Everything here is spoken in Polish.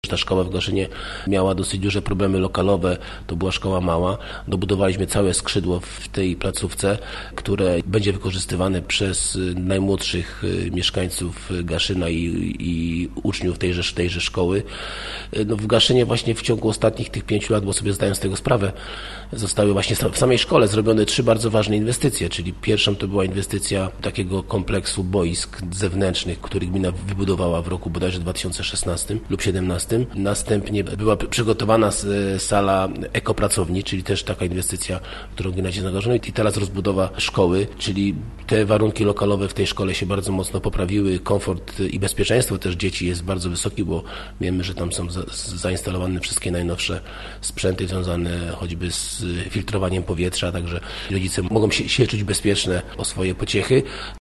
Ta szkoła w Gaszynie miała dosyć duże problemy lokalowe, to była szkoła mała. Dobudowaliśmy całe skrzydło w tej placówce, które będzie wykorzystywane przez najmłodszych mieszkańców Gaszyna i uczniów tejże szkoły. W Gaszynie właśnie w ciągu ostatnich tych 5 lat, bo sobie zdaję z tego sprawę, zostały właśnie w samej szkole zrobione 3 bardzo ważne inwestycje, czyli pierwszą to była inwestycja takiego kompleksu boisk zewnętrznych, który gmina wybudowała w roku bodajże 2016 lub 2017. Następnie była przygotowana sala ekopracowni, czyli też taka inwestycja, którą gmina się zaangażowała, i teraz rozbudowa szkoły, czyli te warunki lokalowe w tej szkole się bardzo mocno poprawiły, komfort i bezpieczeństwo też dzieci jest bardzo wysoki, bo wiemy, że tam są zainstalowane wszystkie najnowsze sprzęty związane choćby z filtrowaniem powietrza, także rodzice mogą się czuć bezpieczne o swoje pociechy.